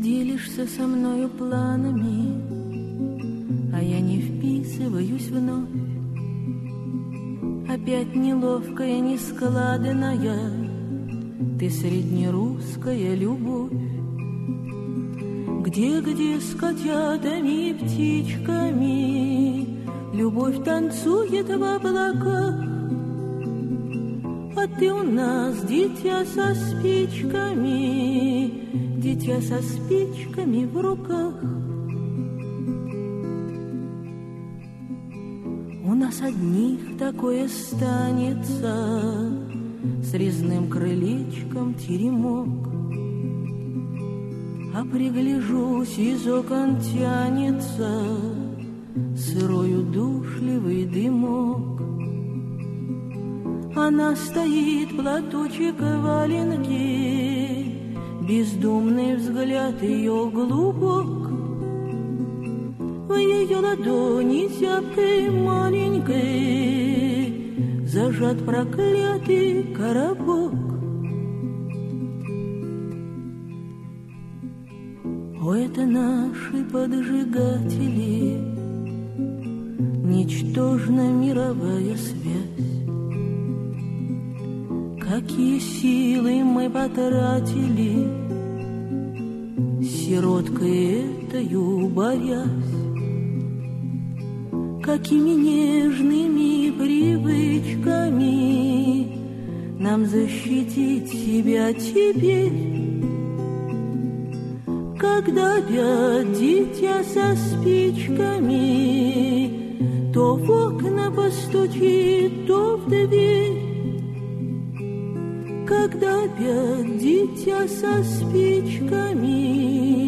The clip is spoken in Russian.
делишься со мною планами, а я не вписываюсь вновь. Опять неловкая, нескладная, ты среднерусская любовь. Где с котятами и птичками любовь танцует в облаках, а ты у нас дитя со спичками, дитя со спичками в руках. У нас одних такое станется, с резным крылечком теремок. А пригляжусь, из окон тянется сырой удушливый дымок. Она стоит, платочек в валенке, бездумный взгляд ее глубок. В ее ладони зябкой маленькой зажат проклятый коробок. О, это наши поджигатели, ничтожна мировая связь. Какие силы мы потратили, сироткой этою борясь. Какими нежными привычками нам защитить себя теперь, когда опять дитя со спичками то в окна постучит, то в дверь. Когда опять дитя со спичками